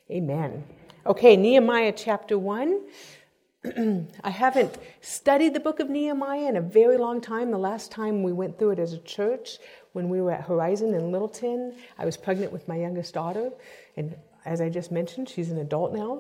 Amen. Okay, Nehemiah chapter 1. I haven't studied the book of Nehemiah in a very long time. The last time we went through it as a church, when we were at Horizon in Littleton, I was pregnant with my youngest daughter. And as I just mentioned, she's an adult now.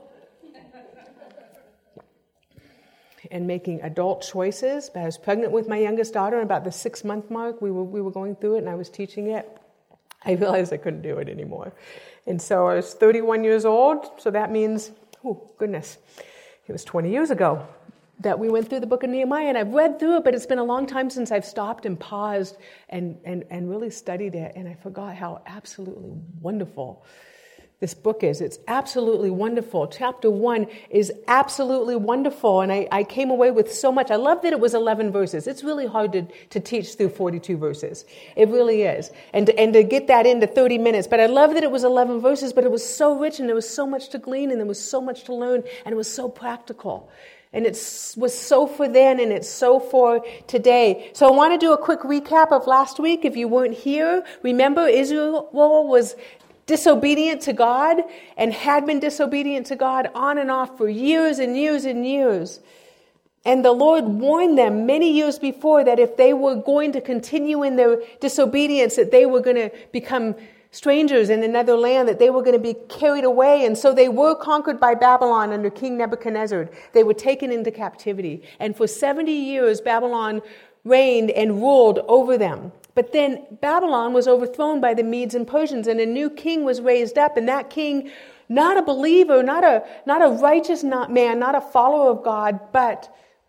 And making adult choices. But I was pregnant with my youngest daughter, and about the 6-month mark, we were going through it, and I was teaching it. I realized I couldn't do it anymore. And so I was 31 years old, so that means, oh, goodness, it was 20 years ago that we went through the book of Nehemiah, and I've read through it, but it's been a long time since I've stopped and paused and really studied it, and I forgot how absolutely wonderful this book is. It's absolutely wonderful. Chapter 1 is absolutely wonderful, and I came away with so much. I love that it was 11 verses. It's really hard to teach through 42 verses. It really is. And to get that into 30 minutes. But I love that it was 11 verses, but it was so rich, and there was so much to glean, and there was so much to learn, and it was so practical. And it was so for then, and it's so for today. So I want to do a quick recap of last week. If you weren't here, remember Israel was disobedient to God and had been disobedient to God on and off for years and years and years. And the Lord warned them many years before that if they were going to continue in their disobedience, that they were going to become strangers in another land, that they were going to be carried away. And so they were conquered by Babylon under King Nebuchadnezzar. They were taken into captivity. And for 70 years, Babylon reigned and ruled over them. But then Babylon was overthrown by the Medes and Persians, and a new king was raised up, and that king, not a believer, not a righteous man, not a follower of God, but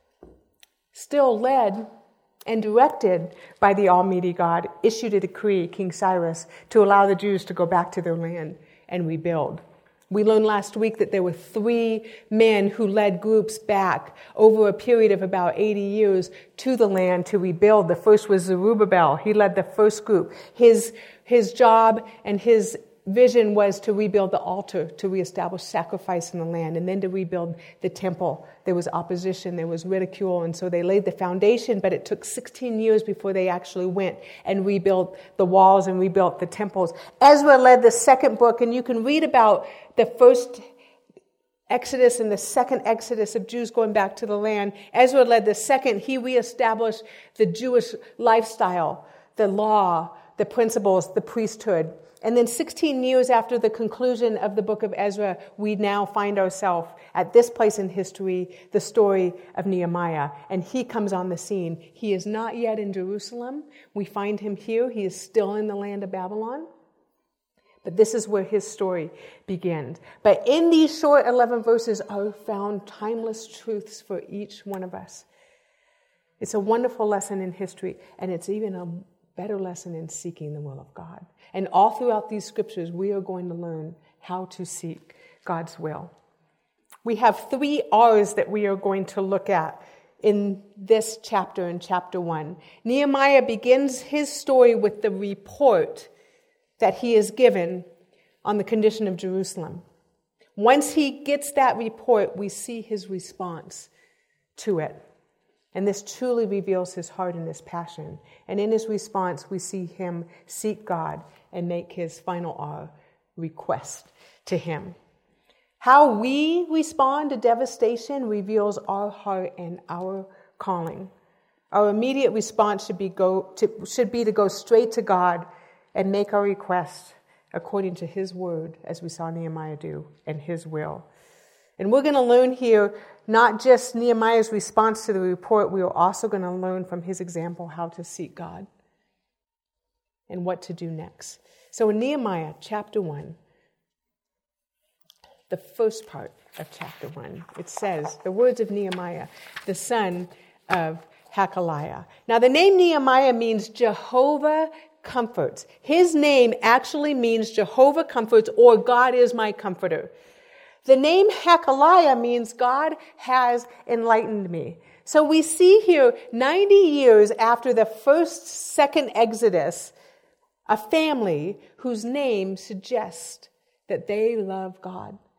still led and directed by the Almighty God, issued a decree, King Cyrus, to allow the Jews to go back to their land and rebuild. We learned last week that there were 3 men who led groups back over a period of about 80 years to the land to rebuild. The first was Zerubbabel. He led the first group. His job and his vision was to rebuild the altar, to reestablish sacrifice in the land, and then to rebuild the temple. There was opposition, there was ridicule, and so they laid the foundation, but it took 16 years before they actually went and rebuilt the walls and rebuilt the temples. Ezra led the second book, and you can read about the first Exodus and the second Exodus of Jews going back to the land. Ezra led the second. He reestablished the Jewish lifestyle, the law, the principles, the priesthood. And then 16 years after the conclusion of the book of Ezra, we now find ourselves at this place in history, the story of Nehemiah. And he comes on the scene. He is not yet in Jerusalem. We find him here. He is still in the land of Babylon. But this is where his story begins. But in these short 11 verses are found timeless truths for each one of us. It's a wonderful lesson in history, and it's even a better lesson in seeking the will of God. And all throughout these scriptures, we are going to learn how to seek God's will. We have 3 R's that we are going to look at in this chapter, in chapter 1. Nehemiah begins his story with the report that he is given on the condition of Jerusalem. Once he gets that report, we see his response to it. And this truly reveals his heart and his passion. And in his response, we see him seek God and make his final R, request to him. How we respond to devastation reveals our heart and our calling. Our immediate response should be to go straight to God and make our request according to his word, as we saw Nehemiah do, and his will. And we're going to learn here not just Nehemiah's response to the report, we are also going to learn from his example how to seek God and what to do next. So in Nehemiah chapter 1, the first part of chapter 1, it says, the words of Nehemiah, the son of Hakaliah. Now the name Nehemiah means Jehovah comforts. His name actually means Jehovah comforts, or God is my comforter. The name Hakaliah means God has enlightened me. So we see here 90 years after the second Exodus, a family whose name suggests that they love God.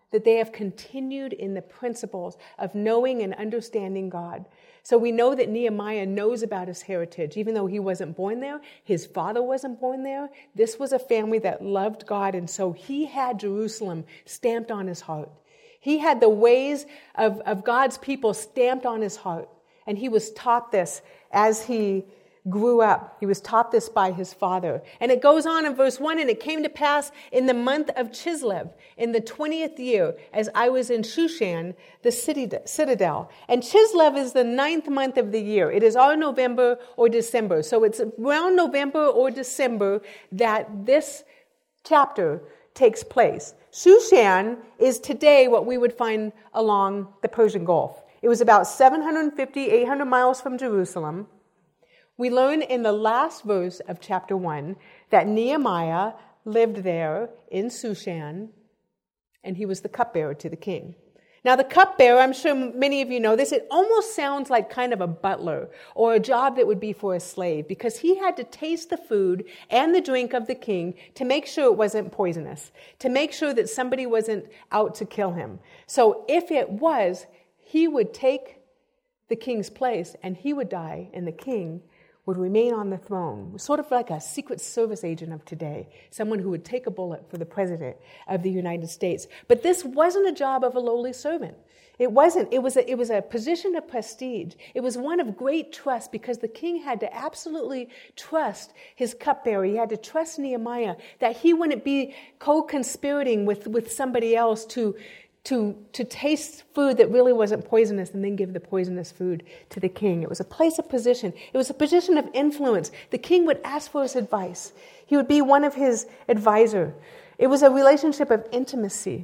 that they have continued in the principles of knowing and understanding God. So we know that Nehemiah knows about his heritage. Even though he wasn't born there, his father wasn't born there. This was a family that loved God, and so he had Jerusalem stamped on his heart. He had the ways of God's people stamped on his heart. And he was taught this as he grew up. He was taught this by his father. And it goes on in verse 1, and it came to pass in the month of Chislev, in the 20th year, as I was in Shushan, the citadel. And Chislev is the 9th month of the year. It is or November or December. So it's around November or December that this chapter takes place. Shushan is today what we would find along the Persian Gulf. It was about 750, 800 miles from Jerusalem. We learn in the last verse of chapter 1 that Nehemiah lived there in Shushan, and he was the cupbearer to the king. Now, the cupbearer, I'm sure many of you know this, it almost sounds like kind of a butler or a job that would be for a slave, because he had to taste the food and the drink of the king to make sure it wasn't poisonous, to make sure that somebody wasn't out to kill him. So if it was, he would take the king's place and he would die, and the king would remain on the throne, sort of like a Secret Service agent of today, someone who would take a bullet for the president of the United States. But this wasn't a job of a lowly servant. It wasn't. It was a position of prestige. It was one of great trust, because the king had to absolutely trust his cupbearer. He had to trust Nehemiah that he wouldn't be co-conspirating with somebody else to taste food that really wasn't poisonous and then give the poisonous food to the king. It was a place of position. It was a position of influence. The king would ask for his advice. He would be one of his advisor. It was a relationship of intimacy.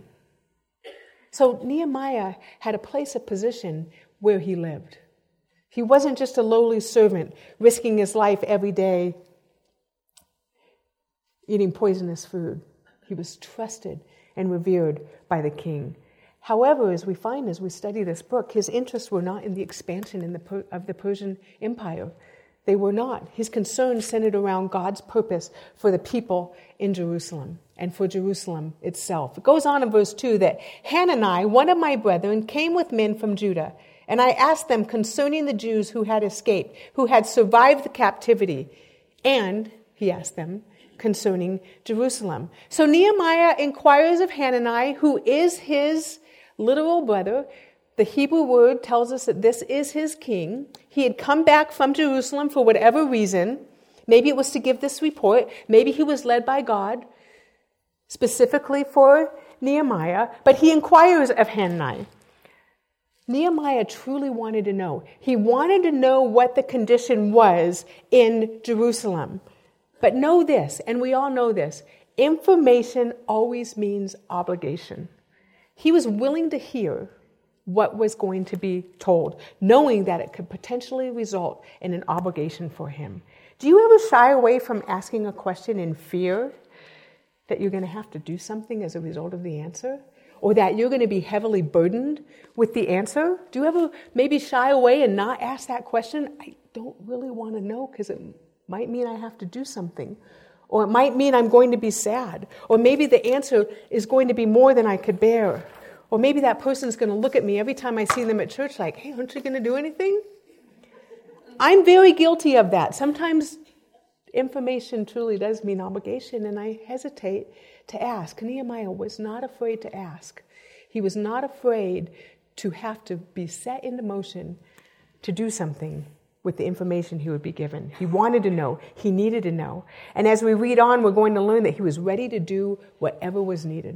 So Nehemiah had a place of position where he lived. He wasn't just a lowly servant risking his life every day eating poisonous food. He was trusted and revered by the king. However, as we find as we study this book, his interests were not in the expansion of the Persian Empire. They were not. His concerns centered around God's purpose for the people in Jerusalem and for Jerusalem itself. It goes on in verse 2 that Hanani, one of my brethren, came with men from Judah, and I asked them concerning the Jews who had escaped, who had survived the captivity, and, he asked them, concerning Jerusalem. So Nehemiah inquires of Hanani, who is his literal brother. The Hebrew word tells us that this is his king. He had come back from Jerusalem for whatever reason. Maybe it was to give this report. Maybe he was led by God specifically for Nehemiah. But he inquires of Hanani. Nehemiah truly wanted to know. He wanted to know what the condition was in Jerusalem. But know this, and we all know this, information always means obligation. He was willing to hear what was going to be told, knowing that it could potentially result in an obligation for him. Do you ever shy away from asking a question in fear that you're going to have to do something as a result of the answer? Or that you're going to be heavily burdened with the answer? Do you ever maybe shy away and not ask that question? I don't really want to know because it might mean I have to do something. Or it might mean I'm going to be sad. Or maybe the answer is going to be more than I could bear. Or maybe that person's going to look at me every time I see them at church like, hey, aren't you going to do anything? I'm very guilty of that. Sometimes information truly does mean obligation, and I hesitate to ask. Nehemiah was not afraid to ask. He was not afraid to have to be set into motion to do something with the information he would be given. He wanted to know. He needed to know. And as we read on, we're going to learn that he was ready to do whatever was needed.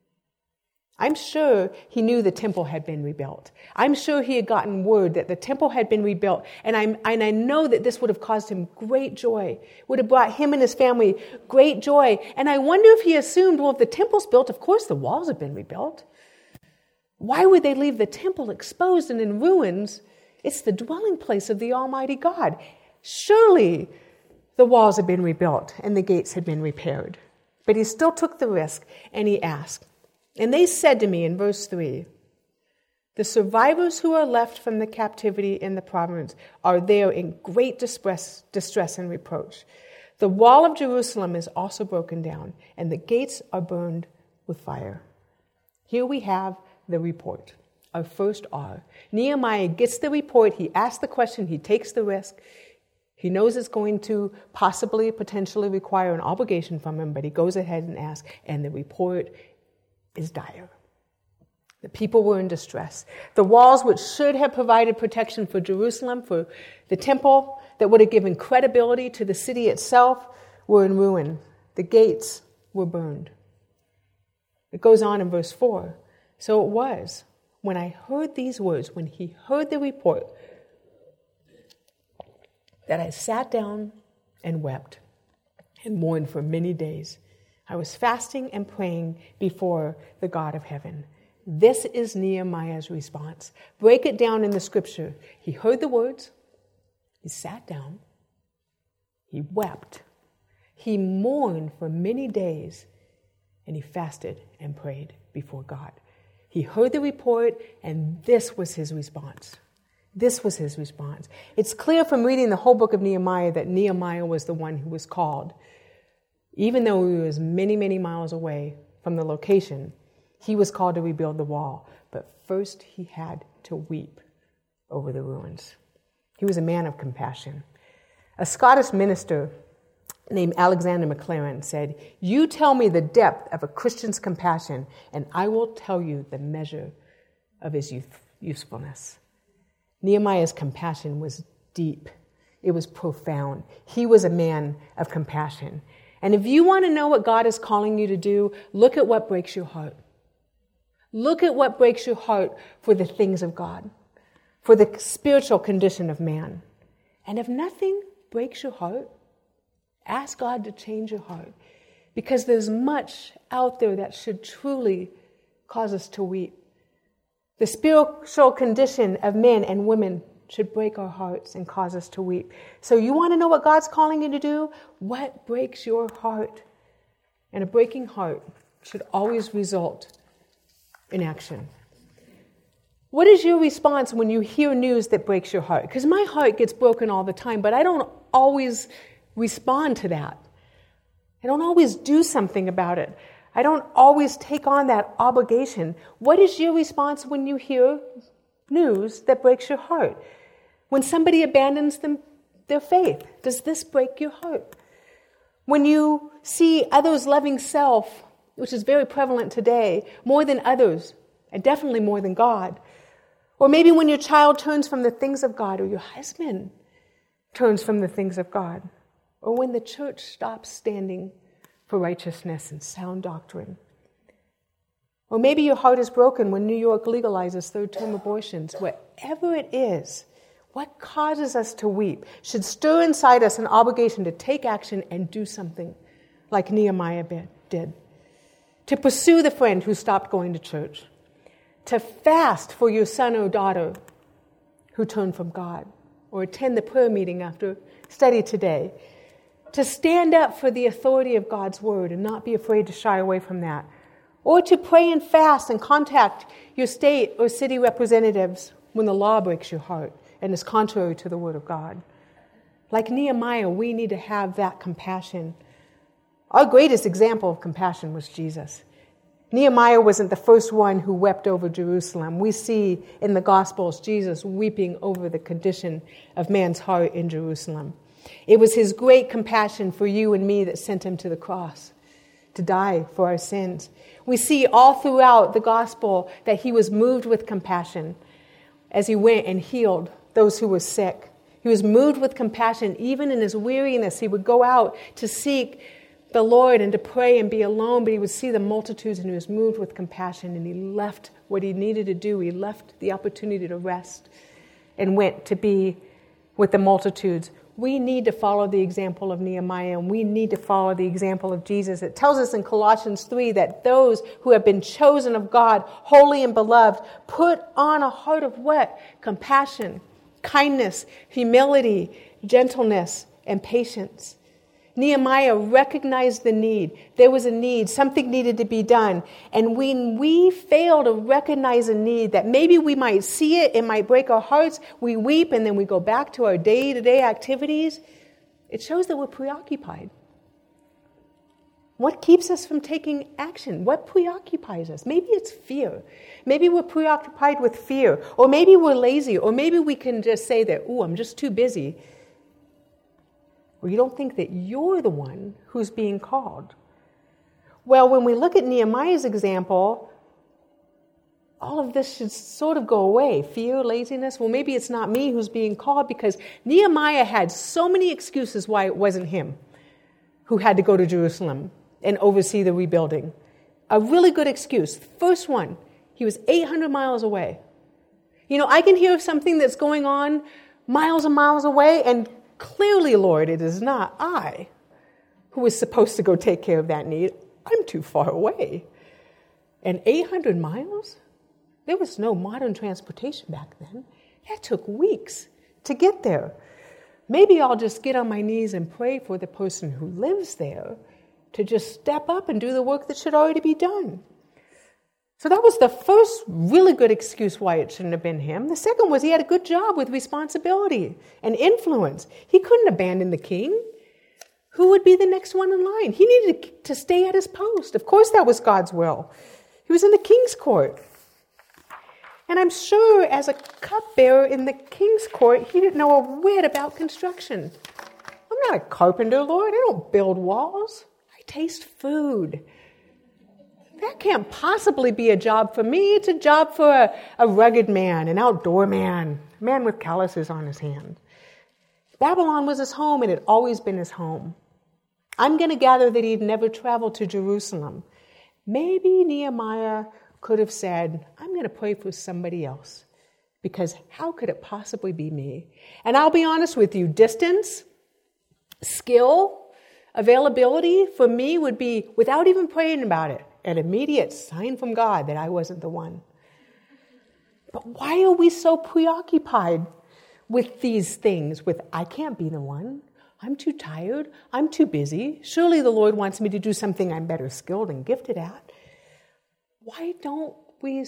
I'm sure he knew the temple had been rebuilt. I'm sure he had gotten word that the temple had been rebuilt. And I know that this would have caused him great joy, would have brought him and his family great joy. And I wonder if he assumed, well, if the temple's built, of course the walls have been rebuilt. Why would they leave the temple exposed and in ruins? It's the dwelling place of the Almighty God. Surely the walls had been rebuilt and the gates had been repaired. But he still took the risk and he asked. And they said to me in verse 3, the survivors who are left from the captivity in the province are there in great distress and reproach. The wall of Jerusalem is also broken down, and the gates are burned with fire. Here we have the report, our first R. Nehemiah gets the report, he asks the question, he takes the risk. He knows it's going to possibly, potentially require an obligation from him, but he goes ahead and asks, and the report is dire. The people were in distress. The walls which should have provided protection for Jerusalem, for the temple, that would have given credibility to the city itself, were in ruin. The gates were burned. It goes on in verse 4. So it was, when I heard these words, when he heard the report, that I sat down and wept and mourned for many days. I was fasting and praying before the God of heaven. This is Nehemiah's response. Break it down in the scripture. He heard the words. He sat down. He wept. He mourned for many days. And he fasted and prayed before God. He heard the report, and this was his response. This was his response. It's clear from reading the whole book of Nehemiah that Nehemiah was the one who was called. Even though he was many, many miles away from the location, he was called to rebuild the wall. But first he had to weep over the ruins. He was a man of compassion. A Scottish minister named Alexander MacLaren said, "You tell me the depth of a Christian's compassion, and I will tell you the measure of his usefulness." Nehemiah's compassion was deep. It was profound. He was a man of compassion. And if you want to know what God is calling you to do, look at what breaks your heart. Look at what breaks your heart for the things of God, for the spiritual condition of man. And if nothing breaks your heart, ask God to change your heart, because there's much out there that should truly cause us to weep. The spiritual condition of men and women should break our hearts and cause us to weep. So you want to know what God's calling you to do? What breaks your heart? And a breaking heart should always result in action. What is your response when you hear news that breaks your heart? Because my heart gets broken all the time, but I don't always respond to that. I don't always do something about it. I don't always take on that obligation. What is your response when you hear news that breaks your heart? When somebody abandons their faith, does this break your heart? When you see others loving self, which is very prevalent today, more than others, and definitely more than God. Or maybe when your child turns from the things of God, or your husband turns from the things of God. Or when the church stops standing for righteousness and sound doctrine. Or maybe your heart is broken when New York legalizes third-term abortions. Whatever it is, what causes us to weep should stir inside us an obligation to take action and do something, like Nehemiah did. To pursue the friend who stopped going to church. To fast for your son or daughter who turned from God. Or attend the prayer meeting after study today. To stand up for the authority of God's word and not be afraid to shy away from that. Or to pray and fast and contact your state or city representatives when the law breaks your heart and is contrary to the word of God. Like Nehemiah, we need to have that compassion. Our greatest example of compassion was Jesus. Nehemiah wasn't the first one who wept over Jerusalem. We see in the Gospels Jesus weeping over the condition of man's heart in Jerusalem. It was his great compassion for you and me that sent him to the cross, to die for our sins. We see all throughout the gospel that he was moved with compassion as he went and healed those who were sick. He was moved with compassion. Even in his weariness, he would go out to seek the Lord and to pray and be alone, but he would see the multitudes and he was moved with compassion, and he left what he needed to do. He left the opportunity to rest and went to be with the multitudes. We need to follow the example of Nehemiah, and we need to follow the example of Jesus. It tells us in Colossians 3 that those who have been chosen of God, holy and beloved, put on a heart of what? Compassion, kindness, humility, gentleness, and patience. Nehemiah recognized the need. There was a need. Something needed to be done. And when we fail to recognize a need that maybe we might see it might break our hearts, we weep and then we go back to our day-to-day activities, it shows that we're preoccupied. What keeps us from taking action? What preoccupies us? Maybe it's fear. Maybe we're preoccupied with fear. Or maybe we're lazy. Or maybe we can just say that, I'm just too busy. Or you don't think that you're the one who's being called. Well, when we look at Nehemiah's example, all of this should sort of go away. Fear, laziness. Well, maybe it's not me who's being called, because Nehemiah had so many excuses why it wasn't him who had to go to Jerusalem and oversee the rebuilding. A really good excuse. First one, he was 800 miles away. I can hear something that's going on miles and miles away, and clearly, Lord, it is not I who is supposed to go take care of that need. I'm too far away. And 800 miles? There was no modern transportation back then. That took weeks to get there. Maybe I'll just get on my knees and pray for the person who lives there to just step up and do the work that should already be done. So that was the first really good excuse why it shouldn't have been him. The second was he had a good job with responsibility and influence. He couldn't abandon the king. Who would be the next one in line? He needed to stay at his post. Of course that was God's will. He was in the king's court. And I'm sure as a cupbearer in the king's court, he didn't know a whit about construction. I'm not a carpenter, Lord. I don't build walls. I taste food. That can't possibly be a job for me. It's a job for a rugged man, an outdoor man, a man with calluses on his hands. Babylon was his home, and it had always been his home. I'm going to gather that he'd never traveled to Jerusalem. Maybe Nehemiah could have said, I'm going to pray for somebody else, because how could it possibly be me? And I'll be honest with you, distance, skill, availability for me would be, without even praying about it, an immediate sign from God that I wasn't the one. But why are we so preoccupied with these things? I can't be the one. I'm too tired. I'm too busy. Surely the Lord wants me to do something I'm better skilled and gifted at. Why don't we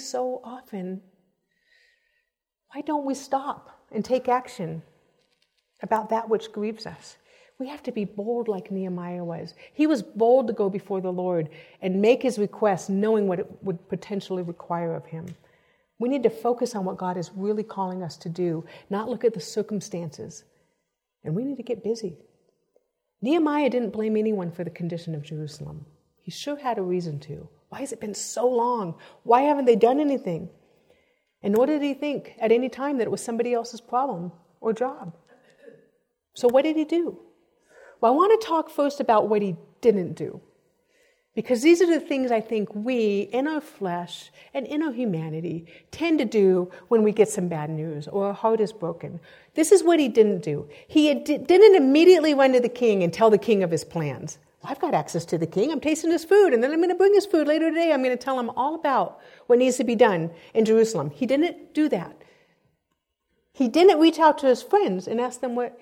stop and take action about that which grieves us? We have to be bold like Nehemiah was. He was bold to go before the Lord and make his request, knowing what it would potentially require of him. We need to focus on what God is really calling us to do, not look at the circumstances. And we need to get busy. Nehemiah didn't blame anyone for the condition of Jerusalem. He sure had a reason to. Why has it been so long? Why haven't they done anything? And nor did he think at any time that it was somebody else's problem or job. So what did he do? Well, I want to talk first about what he didn't do. Because these are the things I think we, in our flesh and in our humanity, tend to do when we get some bad news or our heart is broken. This is what he didn't do. He didn't immediately run to the king and tell the king of his plans. Well, I've got access to the king. I'm tasting his food, and then I'm going to bring his food later today. I'm going to tell him all about what needs to be done in Jerusalem. He didn't do that. He didn't reach out to his friends and ask them what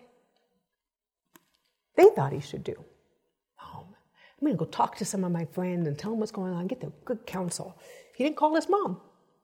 they thought he should do. I'm going to go talk to some of my friends and tell them what's going on, get their good counsel. He didn't call his mom.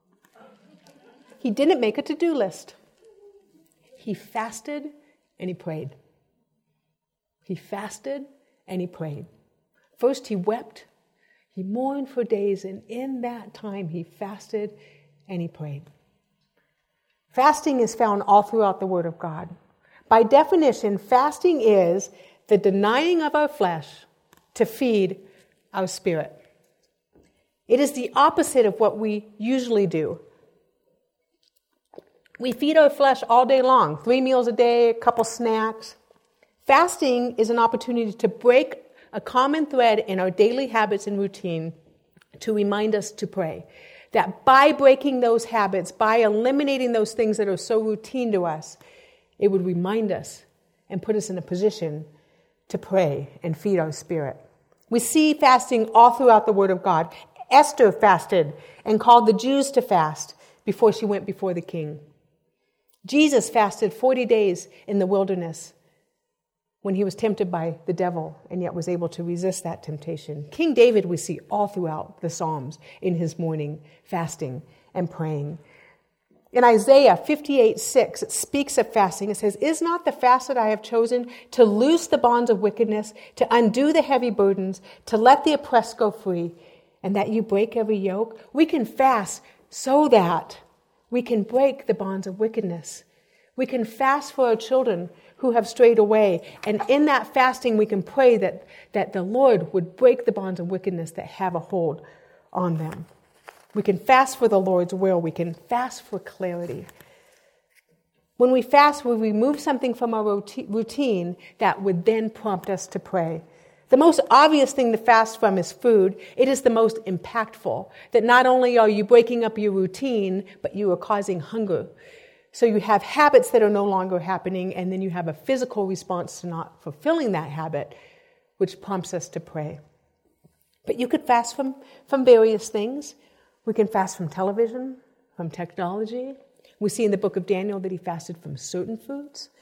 He didn't make a to-do list. He fasted and he prayed. He fasted and he prayed. First he wept, he mourned for days, and in that time he fasted and he prayed. Fasting is found all throughout the Word of God. By definition, fasting is the denying of our flesh to feed our spirit. It is the opposite of what we usually do. We feed our flesh all day long, 3 meals a day, a couple snacks. Fasting is an opportunity to break a common thread in our daily habits and routine to remind us to pray. That by breaking those habits, by eliminating those things that are so routine to us, it would remind us and put us in a position to pray and feed our spirit. We see fasting all throughout the Word of God. Esther fasted and called the Jews to fast before she went before the king. Jesus fasted 40 days in the wilderness when he was tempted by the devil and yet was able to resist that temptation. King David we see all throughout the Psalms in his morning fasting and praying. In Isaiah 58:6, it speaks of fasting. It says, "Is not the fast that I have chosen to loose the bonds of wickedness, to undo the heavy burdens, to let the oppressed go free, and that you break every yoke?" We can fast so that we can break the bonds of wickedness. We can fast for our children who have strayed away. And in that fasting, we can pray that the Lord would break the bonds of wickedness that have a hold on them. We can fast for the Lord's will. We can fast for clarity. When we fast, we remove something from our routine that would then prompt us to pray. The most obvious thing to fast from is food. It is the most impactful. That not only are you breaking up your routine, but you are causing hunger. So you have habits that are no longer happening, and then you have a physical response to not fulfilling that habit, which prompts us to pray. But you could fast from various things. We can fast from television, from technology. We see in the book of Daniel that he fasted from certain foods.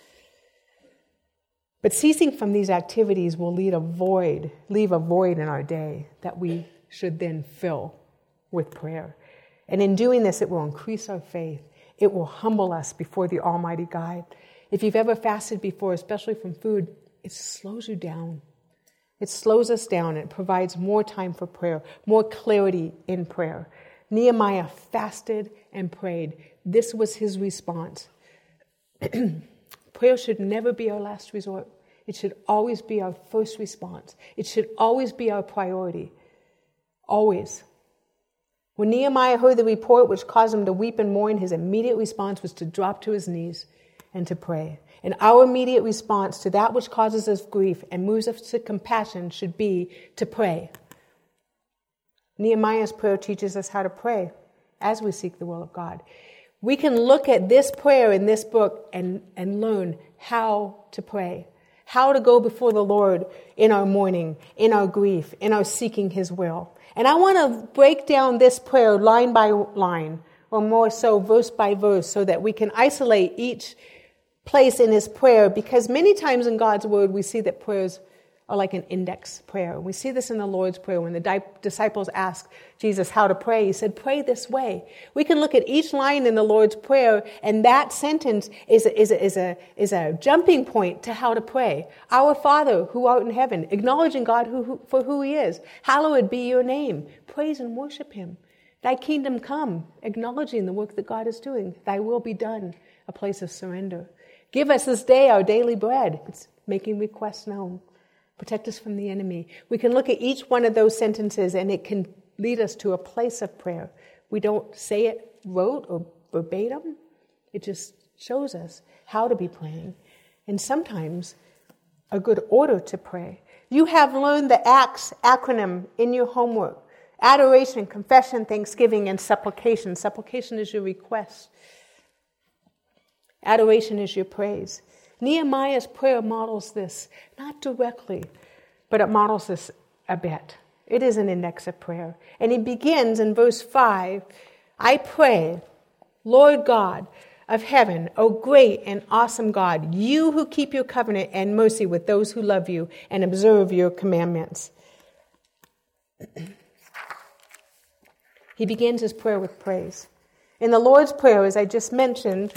But ceasing from these activities will leave a void in our day that we should then fill with prayer. And in doing this, it will increase our faith. It will humble us before the Almighty God. If you've ever fasted before, especially from food, it slows you down. It slows us down. And it provides more time for prayer, more clarity in prayer. Nehemiah fasted and prayed. This was his response. Prayer should never be our last resort. It should always be our first response. It should always be our priority. Always. When Nehemiah heard the report which caused him to weep and mourn, his immediate response was to drop to his knees and to pray. And our immediate response to that which causes us grief and moves us to compassion should be to pray. Nehemiah's prayer teaches us how to pray as we seek the will of God. We can look at this prayer in this book and learn how to pray, how to go before the Lord in our mourning, in our grief, in our seeking His will. And I want to break down this prayer line by line, or more so verse by verse, so that we can isolate each place in His prayer, because many times in God's Word we see that prayers are like an index prayer. We see this in the Lord's Prayer. When the disciples asked Jesus how to pray, He said, "Pray this way." We can look at each line in the Lord's Prayer, and that sentence is a jumping point to how to pray. Our Father, who art in heaven, acknowledging God for who He is. Hallowed be your name. Praise and worship Him. Thy kingdom come, acknowledging the work that God is doing. Thy will be done, a place of surrender. Give us this day our daily bread. It's making requests known. Protect us from the enemy. We can look at each one of those sentences and it can lead us to a place of prayer. We don't say it rote or verbatim. It just shows us how to be praying. And sometimes a good order to pray. You have learned the ACTS acronym in your homework. Adoration, confession, thanksgiving, and supplication. Supplication is your request. Adoration is your praise. Nehemiah's prayer models this, not directly, but it models this a bit. It is an index of prayer. And he begins in verse 5, "I pray, Lord God of heaven, O great and awesome God, you who keep your covenant and mercy with those who love you and observe your commandments." He begins his prayer with praise. In the Lord's Prayer, as I just mentioned,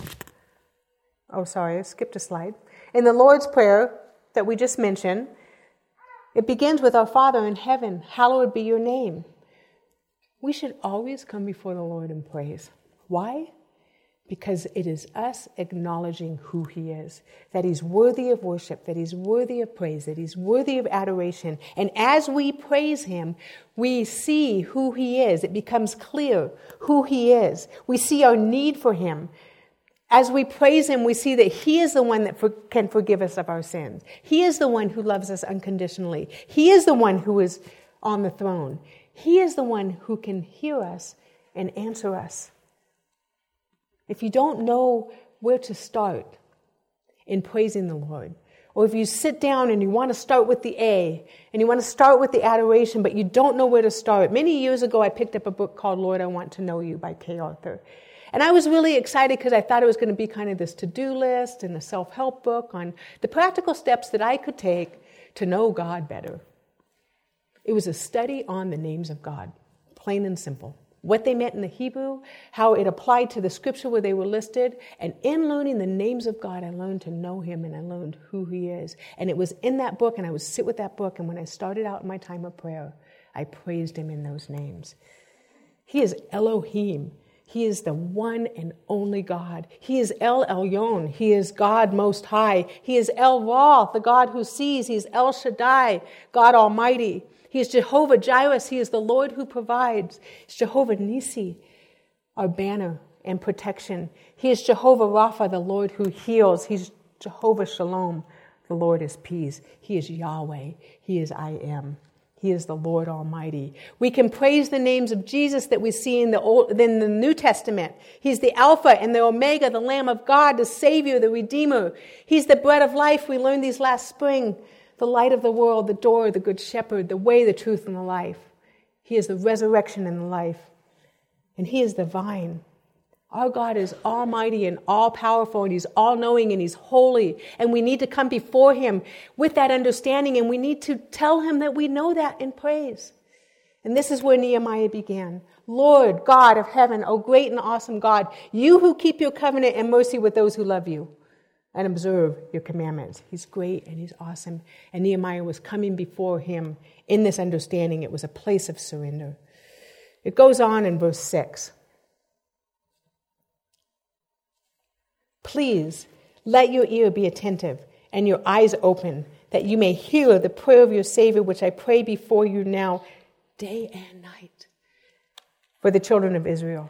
I skipped a slide. In the Lord's Prayer that we just mentioned, it begins with our Father in heaven, hallowed be your name. We should always come before the Lord in praise. Why? Because it is us acknowledging who He is, that He's worthy of worship, that He's worthy of praise, that He's worthy of adoration. And as we praise Him, we see who He is. It becomes clear who He is. We see our need for Him. As we praise Him, we see that He is the one that can forgive us of our sins. He is the one who loves us unconditionally. He is the one who is on the throne. He is the one who can hear us and answer us. If you don't know where to start in praising the Lord, or if you sit down and you want to start with the A, and you want to start with the adoration, but you don't know where to start. Many years ago, I picked up a book called Lord, I Want to Know You by Kay Arthur. And I was really excited because I thought it was going to be kind of this to-do list and a self-help book on the practical steps that I could take to know God better. It was a study on the names of God, plain and simple. what they meant in the Hebrew, how it applied to the scripture where they were listed. And in learning the names of God, I learned to know him and I learned who he is. And it was in that book, and I would sit with that book, and when I started out in my time of prayer, I praised him in those names. He is Elohim. He is the one and only God. He is El Elyon. He is God Most High. He is El Roth, the God who sees. He is El Shaddai, God Almighty. He is Jehovah Jireh. He is the Lord who provides. He's Jehovah Nissi, our banner and protection. He is Jehovah Rapha, the Lord who heals. He's Jehovah Shalom, the Lord is peace. He is Yahweh. He is I Am. He is the Lord Almighty. We can praise the names of Jesus that we see in the New Testament. He's the Alpha and the Omega, the Lamb of God, the Savior, the Redeemer. He's the bread of life. We learned these last spring. The light of the world, the door, the good shepherd, the way, the truth, and the life. He is the resurrection and the life. And he is the vine. Our God is almighty and all-powerful, and he's all-knowing, and he's holy. And we need to come before him with that understanding, and we need to tell him that we know that in praise. And this is where Nehemiah began. Lord, God of heaven, O great and awesome God, you who keep your covenant and mercy with those who love you and observe your commandments. He's great and he's awesome. And Nehemiah was coming before him in this understanding. It was a place of surrender. It goes on in verse 6. Please let your ear be attentive and your eyes open, that you may hear the prayer of your Savior, which I pray before you now, day and night, for the children of Israel.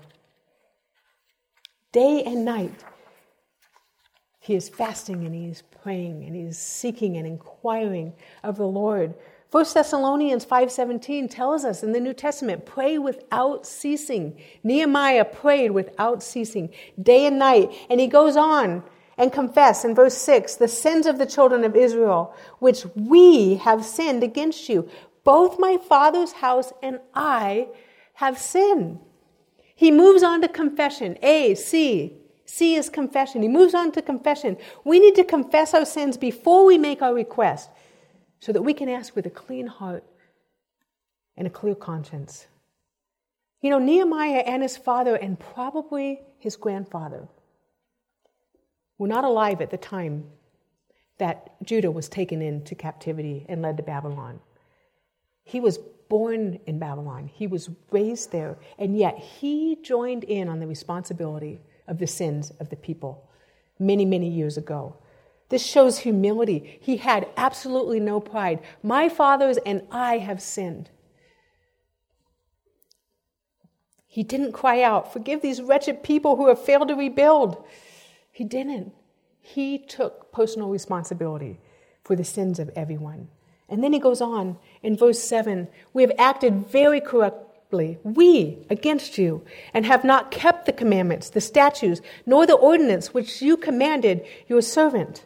Day and night. He is fasting and he is praying and he is seeking and inquiring of the Lord. 1 Thessalonians 5:17 tells us in the New Testament, pray without ceasing. Nehemiah prayed without ceasing, day and night. And he goes on and confess in verse 6, the sins of the children of Israel, which we have sinned against you. Both my father's house and I have sinned. He moves on to confession. C is confession. He moves on to confession. We need to confess our sins before we make our request so that we can ask with a clean heart and a clear conscience. You know, Nehemiah and his father and probably his grandfather were not alive at the time that Judah was taken into captivity and led to Babylon. He was born in Babylon. He was raised there, and yet he joined in on the responsibility of the sins of the people many, many years ago. This shows humility. He had absolutely no pride. My fathers and I have sinned. He didn't cry out, forgive these wretched people who have failed to rebuild. He didn't. He took personal responsibility for the sins of everyone. And then he goes on in verse 7, we have acted very corruptly, we, against you, and have not kept the commandments, the statutes, nor the ordinance which you commanded your servant.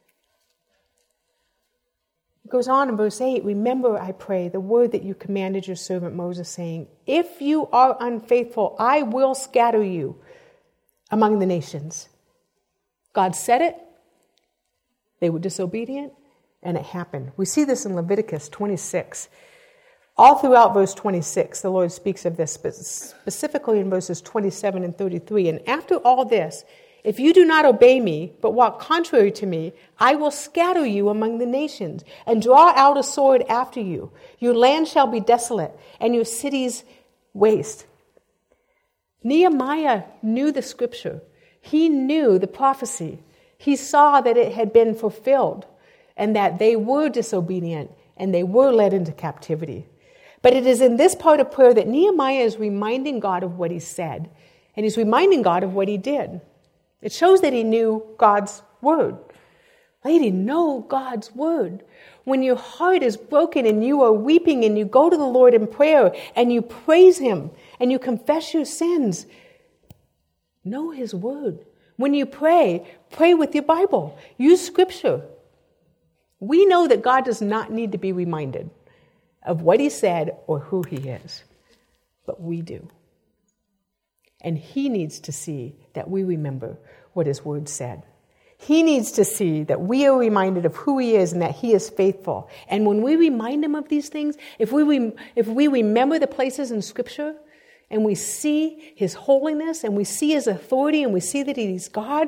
It goes on in verse 8, remember, I pray, the word that you commanded your servant Moses, saying, if you are unfaithful, I will scatter you among the nations. God said it, they were disobedient, and it happened. We see this in Leviticus 26. All throughout verse 26, the Lord speaks of this, but specifically in verses 27 and 33. And after all this, if you do not obey me, but walk contrary to me, I will scatter you among the nations and draw out a sword after you. Your land shall be desolate and your cities waste. Nehemiah knew the scripture. He knew the prophecy. He saw that it had been fulfilled and that they were disobedient and they were led into captivity. But it is in this part of prayer that Nehemiah is reminding God of what he said, and he's reminding God of what he did. It shows that he knew God's word. Lady, know God's word. When your heart is broken and you are weeping and you go to the Lord in prayer and you praise him and you confess your sins, know his word. When you pray, pray with your Bible. Use scripture. We know that God does not need to be reminded of what he said or who he is, but we do. And he needs to see that we remember what his word said. He needs to see that we are reminded of who he is and that he is faithful. And when we remind him of these things, if we remember the places in Scripture and we see his holiness and we see his authority and we see that he's God,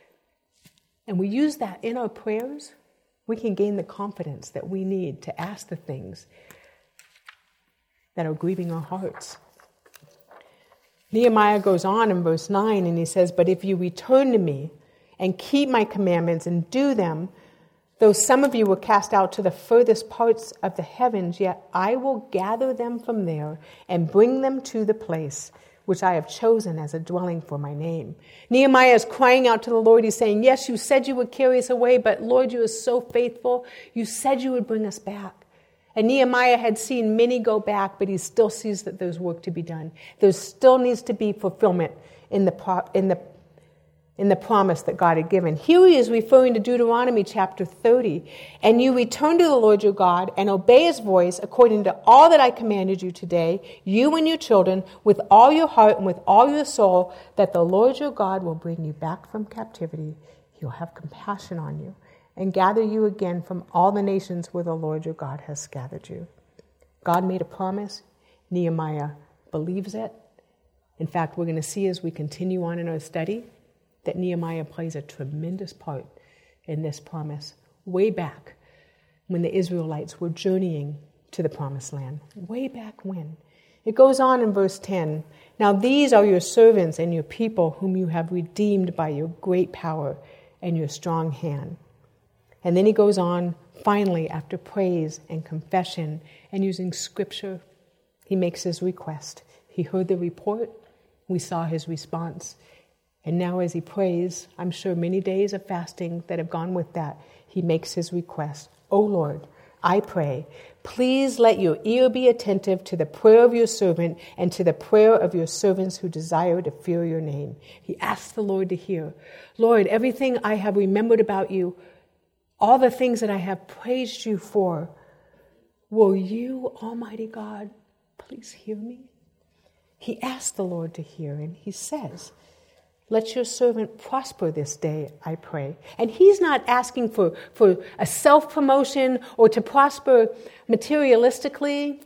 and we use that in our prayers, we can gain the confidence that we need to ask the things that are grieving our hearts. Nehemiah goes on in verse 9 and he says, "But if you return to me and keep my commandments and do them, though some of you were cast out to the furthest parts of the heavens, yet I will gather them from there and bring them to the place which I have chosen as a dwelling for my name." Nehemiah is crying out to the Lord. He's saying, yes, you said you would carry us away, but Lord, you are so faithful. You said you would bring us back. And Nehemiah had seen many go back, but he still sees that there's work to be done. There still needs to be fulfillment in the promise that God had given. Here he is referring to Deuteronomy chapter 30. "And you return to the Lord your God and obey his voice according to all that I commanded you today, you and your children, with all your heart and with all your soul, that the Lord your God will bring you back from captivity. He'll have compassion on you and gather you again from all the nations where the Lord your God has scattered you." God made a promise. Nehemiah believes it. In fact, we're going to see as we continue on in our study that Nehemiah plays a tremendous part in this promise way back when the Israelites were journeying to the promised land. Way back when. It goes on in verse 10. "Now these are your servants and your people whom you have redeemed by your great power and your strong hand." And then he goes on, finally, after praise and confession and using scripture, he makes his request. He heard the report. We saw his response. And now as he prays, I'm sure many days of fasting that have gone with that, he makes his request. "O Lord, I pray, please let your ear be attentive to the prayer of your servant and to the prayer of your servants who desire to fear your name." He asks the Lord to hear. "Lord, everything I have remembered about you, all the things that I have praised you for, will you, Almighty God, please hear me?" He asks the Lord to hear, and he says, "Let your servant prosper this day, I pray." And he's not asking for a self-promotion or to prosper materialistically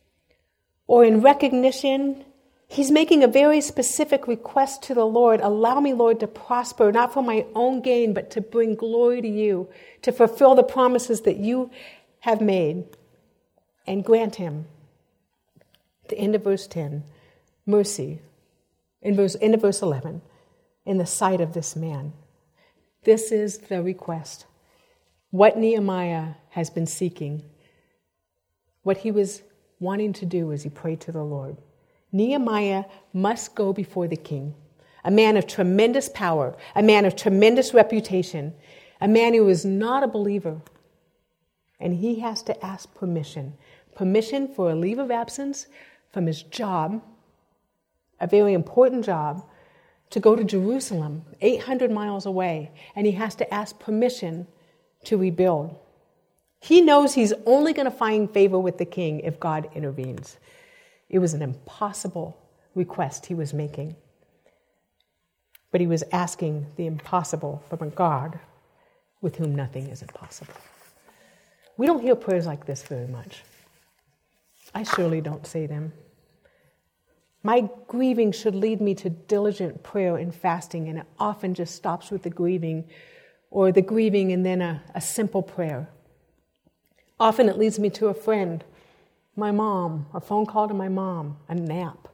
or in recognition. He's making a very specific request to the Lord. "Allow me, Lord, to prosper, not for my own gain, but to bring glory to you, to fulfill the promises that you have made." And grant him, at the end of verse 10, mercy. End of verse 11, in the sight of this man. This is the request. What Nehemiah has been seeking, what he was wanting to do as he prayed to the Lord. Nehemiah must go before the king, a man of tremendous power, a man of tremendous reputation, a man who is not a believer. And he has to ask permission for a leave of absence from his job, a very important job, to go to Jerusalem, 800 miles away, and he has to ask permission to rebuild. He knows he's only going to find favor with the king if God intervenes. It was an impossible request he was making. But he was asking the impossible from a God with whom nothing is impossible. We don't hear prayers like this very much. I surely don't say them. My grieving should lead me to diligent prayer and fasting, and it often just stops with the grieving and then a simple prayer. Often it leads me to a friend, my mom, a phone call to my mom, a nap.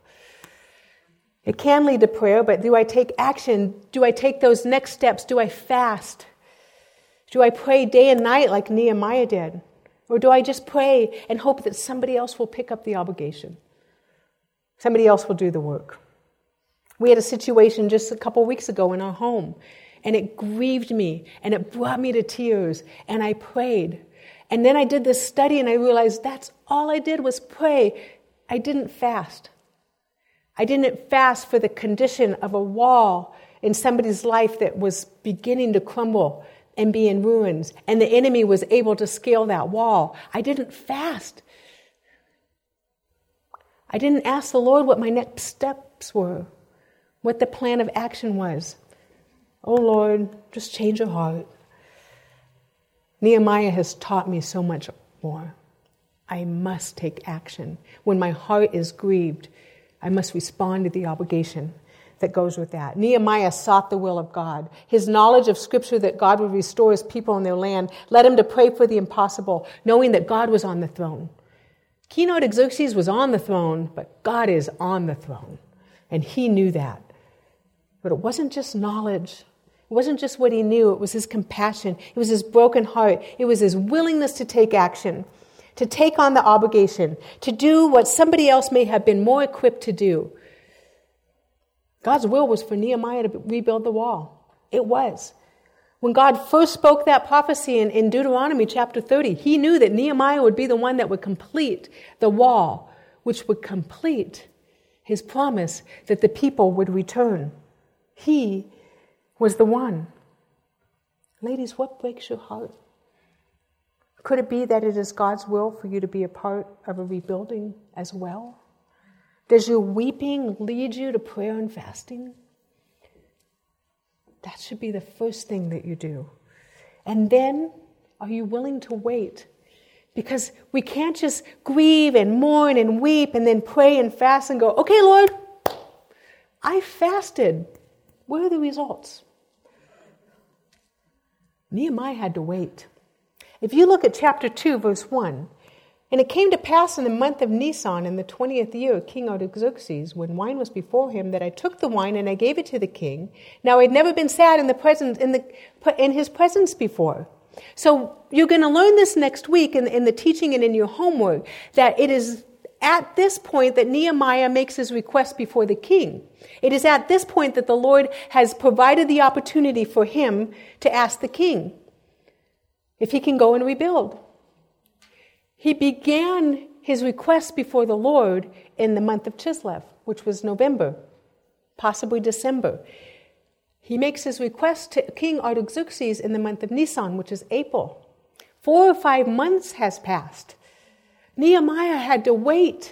It can lead to prayer, but do I take action? Do I take those next steps? Do I fast? Do I pray day and night like Nehemiah did? Or do I just pray and hope that somebody else will pick up the obligation? Somebody else will do the work. We had a situation just a couple weeks ago in our home, and it grieved me, and it brought me to tears, and I prayed. And then I did this study, and I realized that's all I did was pray. I didn't fast. I didn't fast for the condition of a wall in somebody's life that was beginning to crumble and be in ruins, and the enemy was able to scale that wall. I didn't fast. I didn't ask the Lord what my next steps were, what the plan of action was. Oh Lord, just change your heart. Nehemiah has taught me so much more. I must take action. When my heart is grieved, I must respond to the obligation that goes with that. Nehemiah sought the will of God. His knowledge of Scripture that God would restore his people and their land led him to pray for the impossible, knowing that God was on the throne. King Artaxerxes was on the throne, but God is on the throne. And he knew that. But it wasn't just knowledge. It wasn't just what he knew. It was his compassion. It was his broken heart. It was his willingness to take action, to take on the obligation, to do what somebody else may have been more equipped to do. God's will was for Nehemiah to rebuild the wall. It was. When God first spoke that prophecy in Deuteronomy chapter 30, he knew that Nehemiah would be the one that would complete the wall, which would complete his promise that the people would return. He was the one. Ladies, what breaks your heart? Could it be that it is God's will for you to be a part of a rebuilding as well? Does your weeping lead you to prayer and fasting? That should be the first thing that you do. And then, are you willing to wait? Because we can't just grieve and mourn and weep and then pray and fast and go, okay, Lord, I fasted. What are the results? Nehemiah had to wait. If you look at chapter 2, verse 1, and it came to pass in the month of Nisan, in the 20th year of King Artaxerxes, when wine was before him, that I took the wine and I gave it to the king. Now I had never been sad in his presence before. So you're going to learn this next week in the teaching and in your homework, that it is at this point that Nehemiah makes his request before the king. It is at this point that the Lord has provided the opportunity for him to ask the king if he can go and rebuild. He began his request before the Lord in the month of Chislev, which was November, possibly December. He makes his request to King Artaxerxes in the month of Nisan, which is April. 4 or 5 months has passed. Nehemiah had to wait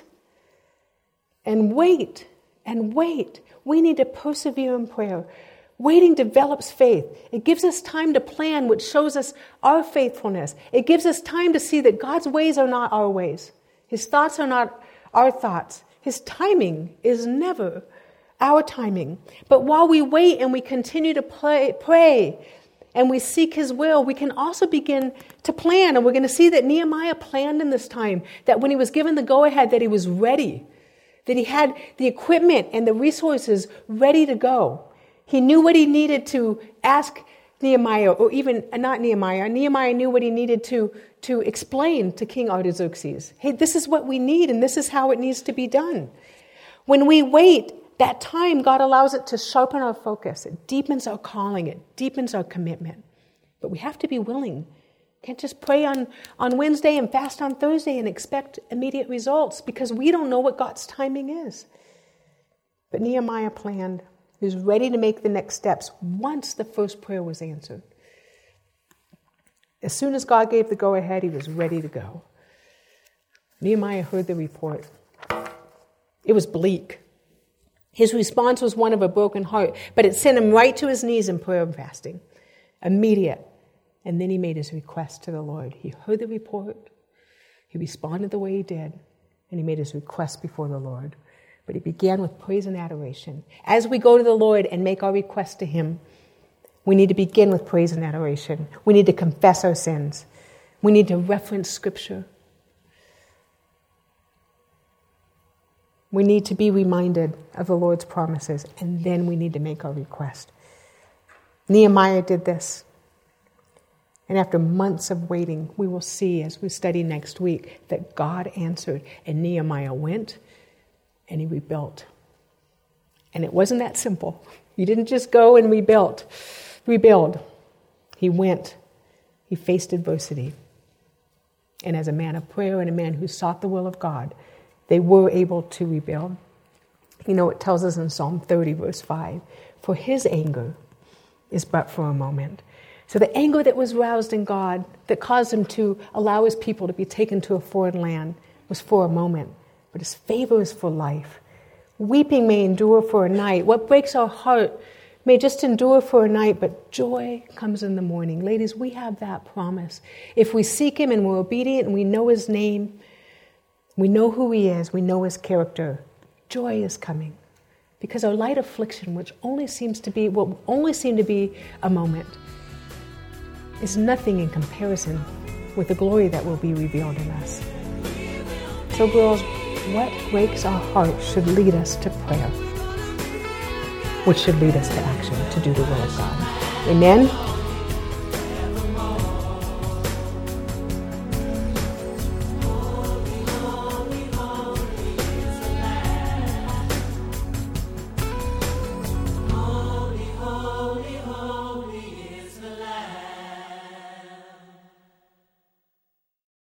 and wait and wait. We need to persevere in prayer. Waiting develops faith. It gives us time to plan, which shows us our faithfulness. It gives us time to see that God's ways are not our ways. His thoughts are not our thoughts. His timing is never our timing. But while we wait and we continue to pray and we seek His will, we can also begin to plan. And we're going to see that Nehemiah planned in this time, that when he was given the go-ahead, that he was ready, that he had the equipment and the resources ready to go. He knew what he needed to ask Nehemiah, or even not Nehemiah. Nehemiah knew what he needed to explain to King Artaxerxes. Hey, this is what we need, and this is how it needs to be done. When we wait, that time, God allows it to sharpen our focus. It deepens our calling. It deepens our commitment. But we have to be willing. Can't just pray on Wednesday and fast on Thursday and expect immediate results, because we don't know what God's timing is. But Nehemiah planned. He was ready to make the next steps once the first prayer was answered. As soon as God gave the go-ahead, he was ready to go. Nehemiah heard the report. It was bleak. His response was one of a broken heart, but it sent him right to his knees in prayer and fasting. Immediate. And then he made his request to the Lord. He heard the report. He responded the way he did. And he made his request before the Lord. But he began with praise and adoration. As we go to the Lord and make our request to Him, we need to begin with praise and adoration. We need to confess our sins. We need to reference Scripture. We need to be reminded of the Lord's promises, and then we need to make our request. Nehemiah did this. And after months of waiting, we will see, as we study next week, that God answered, and Nehemiah went and he rebuilt. And it wasn't that simple. He didn't just go and rebuild. He went. He faced adversity. And as a man of prayer and a man who sought the will of God, they were able to rebuild. You know, it tells us in Psalm 30, verse 5, for His anger is but for a moment. So the anger that was roused in God, that caused Him to allow His people to be taken to a foreign land, was for a moment. But His favor is for life. Weeping may endure for a night. What breaks our heart may just endure for a night, but joy comes in the morning. Ladies, we have that promise. If we seek Him and we're obedient and we know His name, we know who He is, we know His character, joy is coming. Because our light affliction, which only seem to be a moment, is nothing in comparison with the glory that will be revealed in us. So girls, what breaks our hearts should lead us to prayer, which should lead us to action, to do the will of God. Amen?